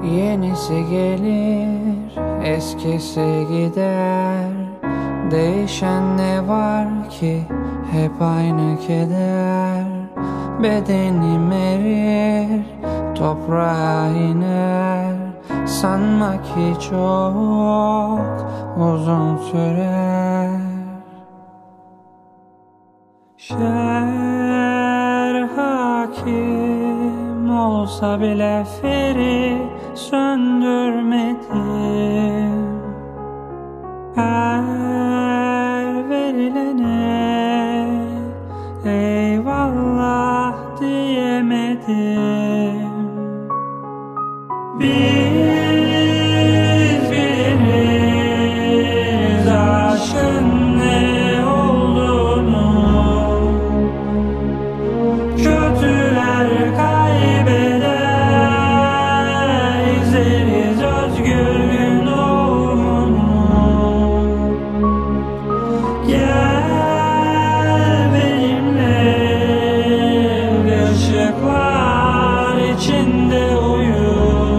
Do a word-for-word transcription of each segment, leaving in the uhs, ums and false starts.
Yenisi gelir, eskisi gider. Değişen ne var ki hep aynı keder. Bedenim erir, toprağa iner. Sanma ki çok uzun sürer. Şer hakim olsa bile feri söndürmedim. Her verilene eyvallah diyemedim. Biz biliriz aşkın ne olduğunu. Kötüler kaybeder, izleriz özgür gün doğumunu. Gel benimle, ışıklar içinde uyu.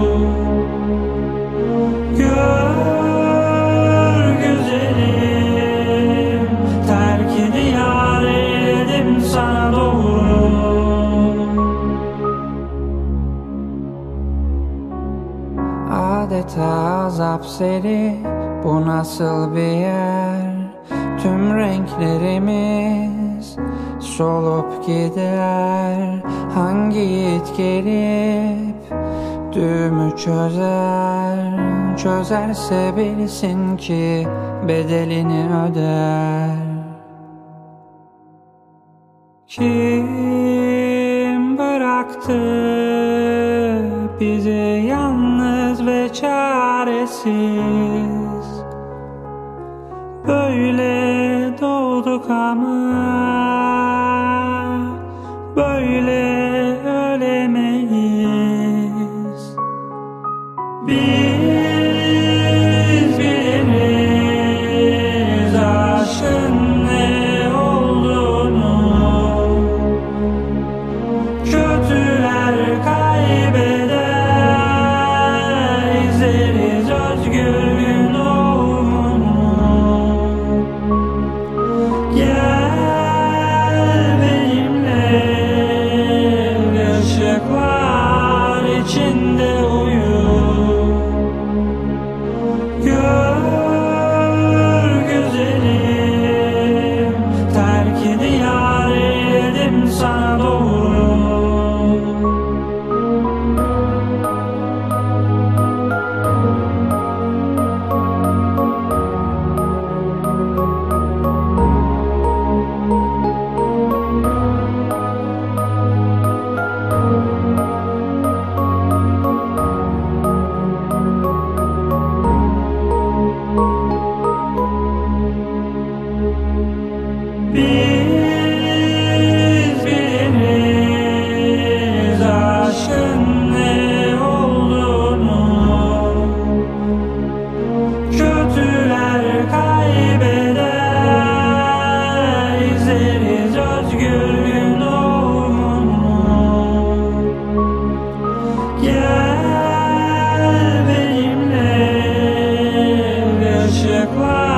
Gör güzelim, terk diyar edim sana doğru. Adeta azap seri, bu nasıl bir yer? Tüm renklerimiz solup gider. Hangi yiğit gelip düğümü çözer? Çözerse bilsin ki bedelini öder. Kim bıraktı bizi yalnız ve çaresiz? Böyle doğduk ama böyle ölemeyiz. Biz biliriz aşkın ne olduğunu. Kötüler kaybeder, izleriz özgür gün doğumunu. Gel benimle, ışıklar içinde uyu. Gör güzelim, terk diyar edim sana doğru. Biz biliriz aşkın ne olduğunu. Kötüler kaybeder, izleriz özgür gün doğumunu. Gel benimle, ışıklar